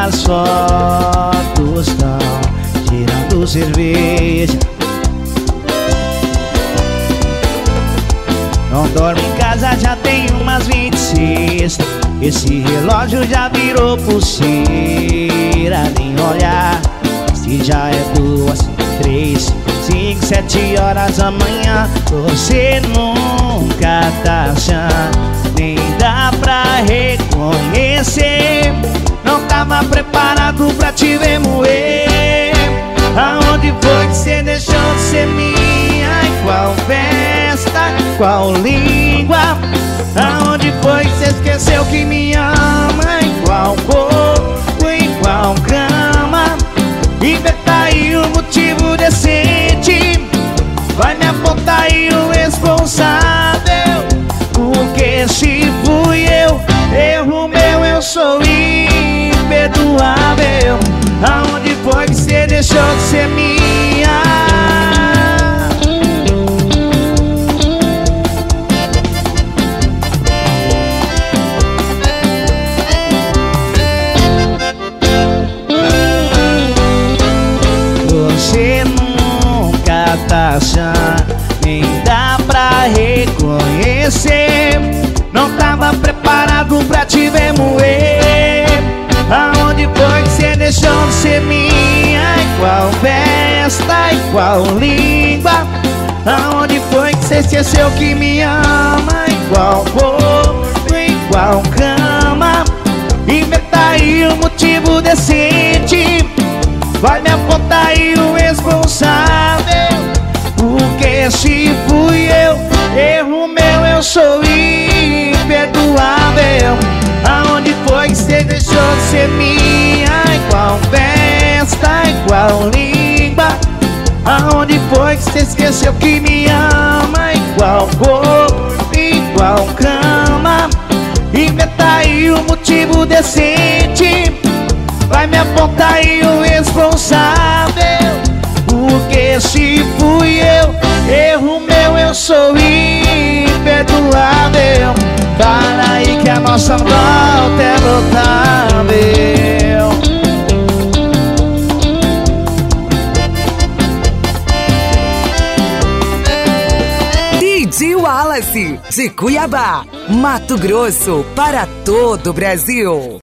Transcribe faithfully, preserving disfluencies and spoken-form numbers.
as fotos estão tirando cerveja. Não dorme em casa já tem umas vinte e seis. Esse relógio já virou pulseira. Nem olhar se já é duas, três, cinco, sete horas da manhã. Você nunca tá achando, nem dá pra reconhecer. Não tava preparado pra te ver moer. Aonde foi que cê deixou de ser minha? Em qual festa, qual língua? Aonde foi que cê esqueceu que me ama? Em qual corpo, em qual cama? Inventa aí um motivo decente. Vai me apontar aí o responsável. Porque se fui eu, erro meu, eu sou imperdoável. Aonde foi que cê deixou de ser minha? Você nunca tá achando, nem dá pra reconhecer. Não tava preparado pra te ver moer. Aonde foi que cê deixou de ser minha? Em qual festa, em qual língua? Aonde foi que cê esqueceu que me ama? Em qual corpo, em qual cama? Inventa aí um motivo decente. Vai me apontar aí o responsável. Porque se fui eu, erro meu, eu sou imperdoável. Aonde foi que cê deixou de ser minha? Em qual festa, em qual língua? Aonde foi que cê esqueceu que me ama? Em qual corpo, em qual cama? Inventa aí um motivo decente. Vai me apontar aí o responsável. Porque se fui eu, erro meu, eu sou imperdoável. Para aí que a nossa volta é notável. D J Wallace, de Cuiabá, Mato Grosso, para todo o Brasil.